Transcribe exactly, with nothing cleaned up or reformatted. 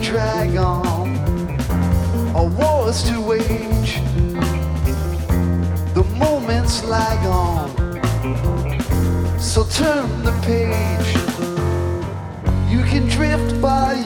drag on, a war's to wage. The moments lag on, so turn the page. You can drift by